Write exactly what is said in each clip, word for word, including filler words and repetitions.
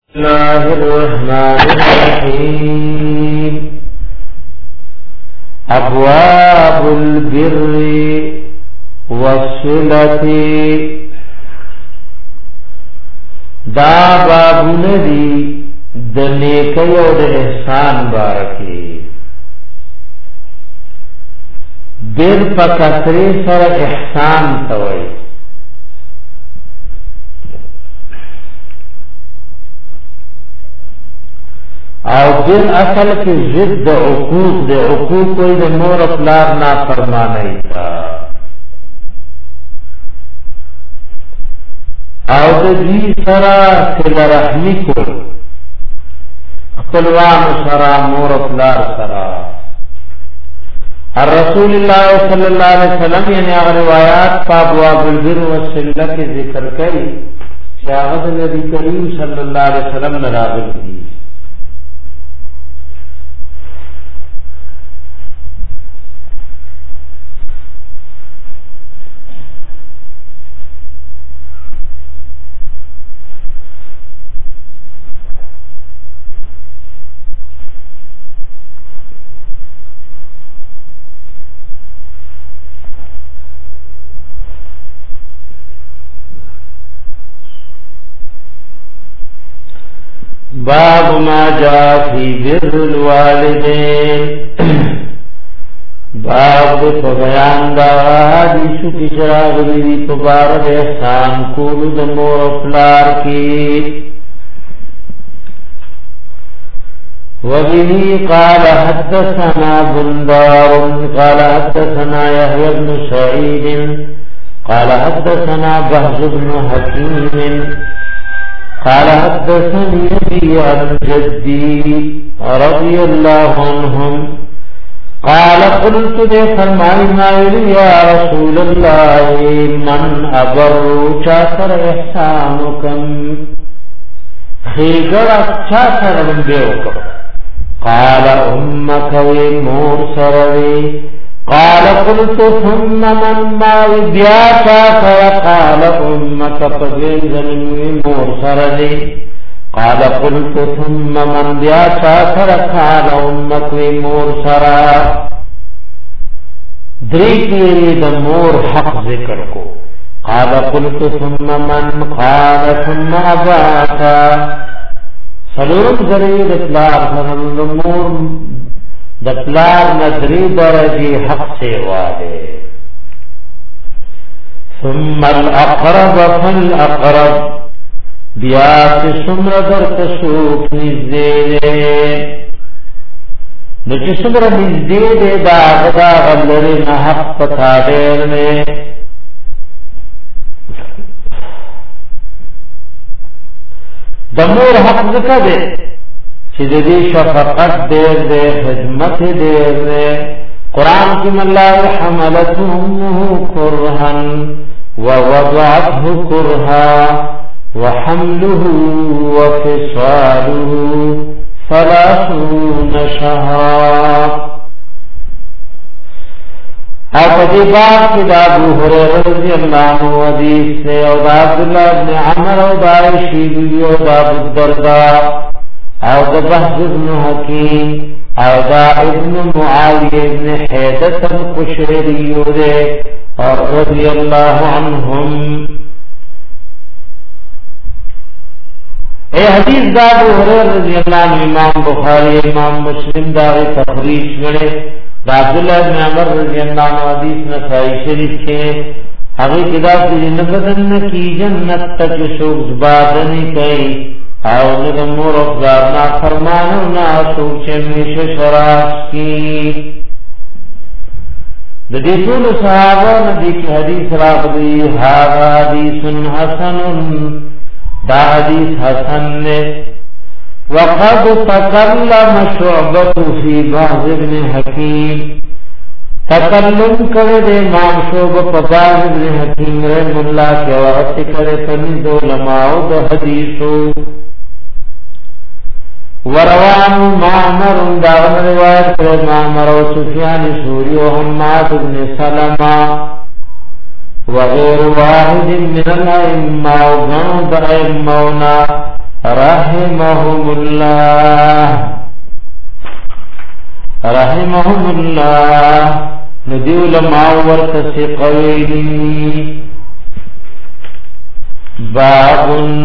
الله الرحمن الرحيم ابواب البر والصلة دا بابونه دي د نیکی او د احسان بارکی بر په کثرې سره احسان توي او بر اصل کې ضد عقوق د عقوق کوئی د مور خپلار نا فرمانه تا او د دې سره کله رحمی کو خپلوان سره مور خپلار سره الرسول الله صلی الله علیه وسلم یعنی هغه روایات په ابواب البر والصله کې ذکر کړي چې هغه نبی کریم صلی الله علیه وسلم نه راغلي دي باب ما جاء في بر الوالدين باب په بیان دا حدیث کی چراغلی په بار د احسان کول د مور خپلار کی وبه قال حدثنا بندار قال حدثنا يحيى بن سعيد قال حدثنا بهز بن حكيم قال حدثني أبي عن جدي رضي الله عنهم قال قلت لي فرمائنا يا رسول الله من أبر شاكر إحسانكم خيقر شاكر من بيوكم قال أمك ومور سروي قال قلت ثم من ما بياتا فقال أمك فجيز من مور سردي قال قلت ثم من بياتا فقال أمك ومور سرا دريكي دمور حق ذكر کو قال قلت ثم من قال ثم أباتا سلورم ذريد اطلاع فرم دمور د پلار ندری درجی حق سیوا دے ثم الاقرب فالاقرب بیاس سمر در تشوک نزدے دے نچی سمر نزدے دے دا غدا غلرین حق پتا دیر میں دمور حق ذکر دے چې دې شفقت دې دې خدمت دې دې قران کې الله حملته امه كرها ووضعته كرها وحمله وفصاله ثلاثون شهرا او په دې باب کې د ابو هريره رضی الله عنه حدیث سے او عبد الله بن عمرو او عائشہ او ابو الدرداء او دا بحث ابن حکیم او دا ابن معاویہ ابن حیدت القشریو دے اور رضی اللہ عنہم اے حدیث دا ابو ہریرہ رضی اللہ عنہ امام بخاری امام مسلم دا تخریج کرے دا عبداللہ ابن عمر رضی اللہ عنہ حدیث نسائی شریف کے حقی کدا سے نبدن کی جنت تک شوق زبادنی کئی او نو مور افزار نا فرمانو نا سوچ میش شراس کی د دې ټول صحابه نبی کی حدیث راغلی هاذا حدیث حسن دا حدیث حسن نے وقد تکلم شعبة في بعض ابن حکیم تکلم کرے دے امام شعبہ په بعض ابن حکیم رحم الله کے وقت کرے تنی دو علماء د حدیثو وروان معمر داغن روایت کرے معمر و سفیان سوری و حماد بن سلمہ وغیر واحد من الائمہ و غنو دا ائمونا رحمهم الله رحمهم الله ندی علماء ورته قویلی باب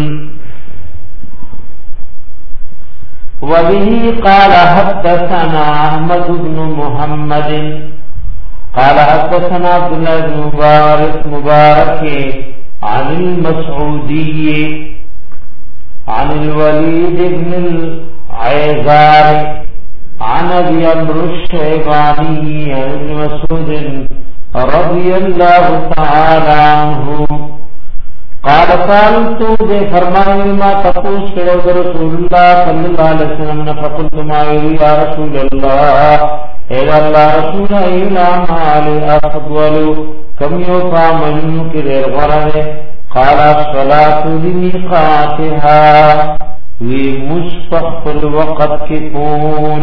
وبه قال حدثنا احمد بن محمد قال حدثنا عبد الله بن مبارك مبارك عن المسعودي عن الوليد بن العيزار عن ابي عمرو الشيباني عن ابن مسعود رضي الله تعالى عنه قال سالت دے فرمائے ما تقوس کرو رسول اللہ صلی اللہ علیہ وسلم نے فقلت ما یا رسول اللہ اے اللہ رسول اللہ مال افضل کم یو فامن کی دیر غرے قال الصلاة لمیقاتها وی مصفق الوقت کی قول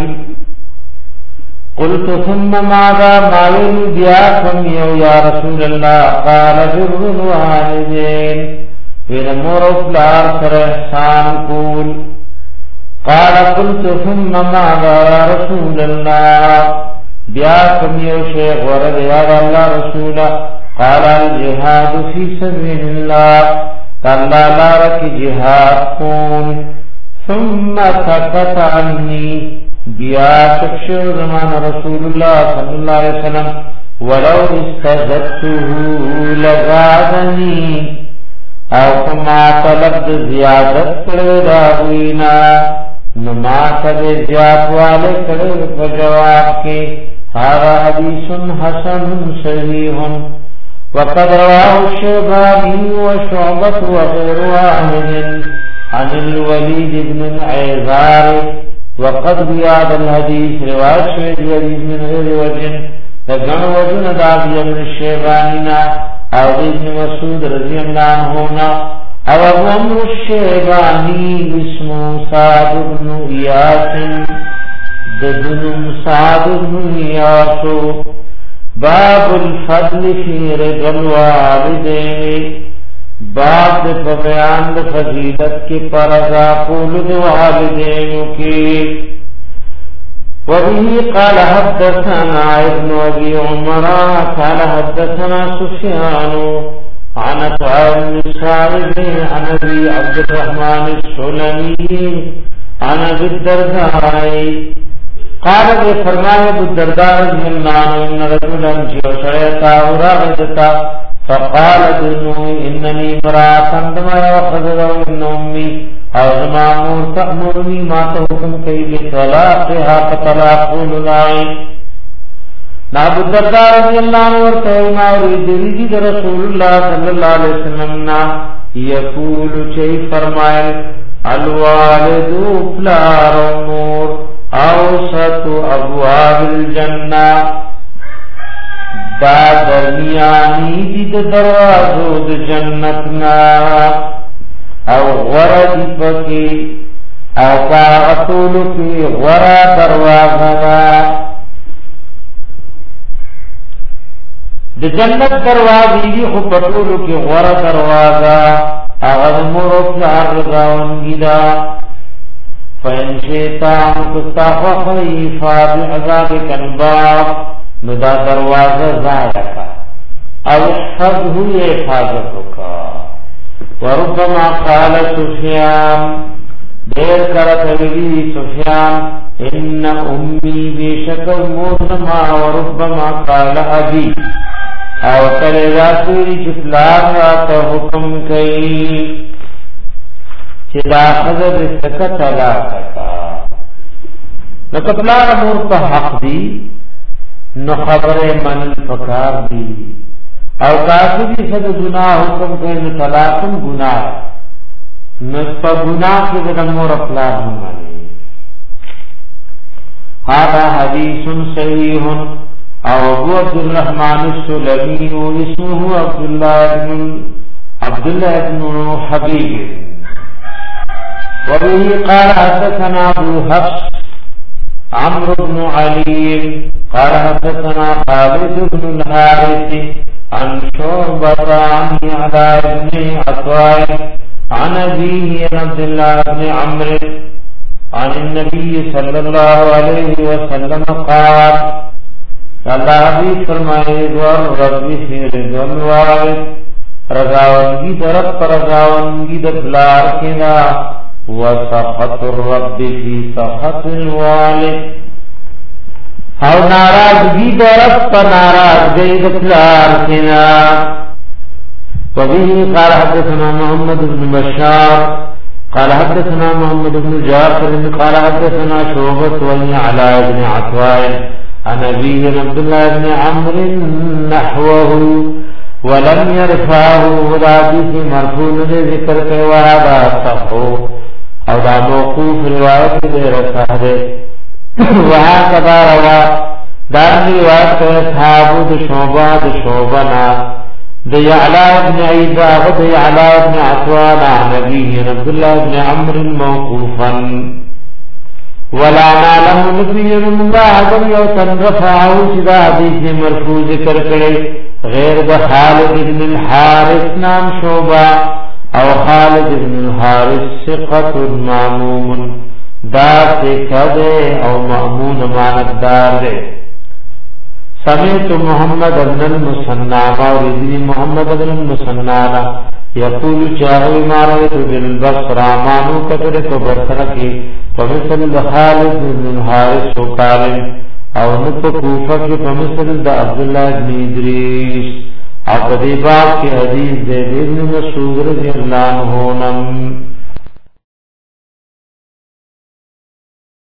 قلت ثم ماذا ماویل بیاکم یو یا رسول اللہ قال بر الوالدین وین مور افلار سر احسان قول قال قلت ثم ماذا یا رسول اللہ بیاکم یو شیخ ورد یا اللہ رسول قال الجهاد فی سبیل اللہ اللہ لارک جہاد قول ثم سکت عنی بیا تکشر زمان رسول اللہ صلی اللہ علیہ وسلم ولو استزدته لغادنی او کما طلب زیادت کرے داوینا نما سب زیاد والے کرے فجواب کے هذا حدیث حسن صحیح وقد رواه الشيباني وشعبة وغير واحد عن الوليد بن العيزار وقد بياد الحديث رواه الحديث من غير وجه فكان وجه دابي من الشيبانينا او ابن مسعود رضي الله عنه او عمرو الشيباني اسمه سعد بن اياس بن سعد بن اياس باب الفضل في رضا الوالدين باب په بیان د فضیلت کې پرزا قول د والدینو کې وبه قال حدثنا ابن ابي عمر قال حدثنا سفيان عن طاووس بن صالح عن ابي عبد الرحمن السلمي عن ابي الدرداء قال دے فرمایا ابو الدرداء رضی اللہ عنہ ان رجلا جوشیتا ورغدتا فقال ابنه انني امرأة عندما يأخذ ان امي او زمامور تأمرني ما تحكم كي بطلاقها فطلاق العين ابو الدرداء رضی اللہ عنہ ورتما ورید رسول اللہ صلی اللہ علیہ وسلم نا یقول چی فرمائے الوالد فلار امور اوسط ابواب الجنہ دا درمیانی دی دروازو د جنتنا او غرد پکی او پاغتولو کی غرا دروازنا د جنت دروازی دی خو پتولو کی غرا دروازا اغد مرف لار رضاونگی دا فین شیطان کستا خیفا بعذاب کنباب نو دا دروازه زادکا او حفظه حفاظتکا وربما قال سفیان دیر کرتولی سفیان ان امی بیشک موزما وربما قال ابی او کلی راسولی چپلار راتا حکم کئی چی دا حضر سکت علاقتا نکپلار امور پا حق دی نو خبر من فکار دی او کافی سد گناہ حکم کوئی نو طلاقم گناہ نو پا گناہ کی بدمور اپلار ہمانی هذا حدیث صحیح او ابو عبد الرحمن السلمی و اسمه عبداللہ بن عبداللہ بن حبیب وبه قال حدثنا ابو حفص عمرو بن علي قال حدثنا خالد بن الحارث عن شعبة عن علاء بن عطاء عن أبيه عبد الله بن عمرو عن النبي صلى الله عليه وسلم قال اللہ حبیب فرمائے دوار ربی فی رضوان والد رضاونگی درد پر رضاونگی دبلار کنا وسخط الرب فی سخط الوالد او ناراضگی درد پر ناراضگی دبلار کنا وبه قال حدثنا محمد بن بشار قال حدثنا محمد بن جعفر قال حدثنا شعبة وابن علاء بن عطاء عن أبيه عبد الله بن عمرو نحوه ولم يرفعه حديث مرفوع ذکر کے وهذا صح او دا موقوف روایت دے رکھا ہے وهكذا روى دار روایت اصحاب شعبہ شعبنا دی علاء بن عيسى ودي علاء بن عطوان عن أبيه عبد الله بن عمرو موقوفا ولا نعلم نبي من بعد يوتن رفعه شدا حديث مرفوع ذکر کرے غیر د خالد بن الحارث نام شعبہ او خالد بن الحارث ثقة معموم دا ثقہ او مأمون ماندار دے سمعت محمد بن المثنى وردي محمد بن المثنى يقول چاہے مارت بالبصر مانو کتر کو بصر کی فمثل خالد بن الحارث وقال او نت کوفہ کی فمثل عبد الله بن ادریس اقدی باب کی حدیث دے ابن مسعود رضی اللہ عنہ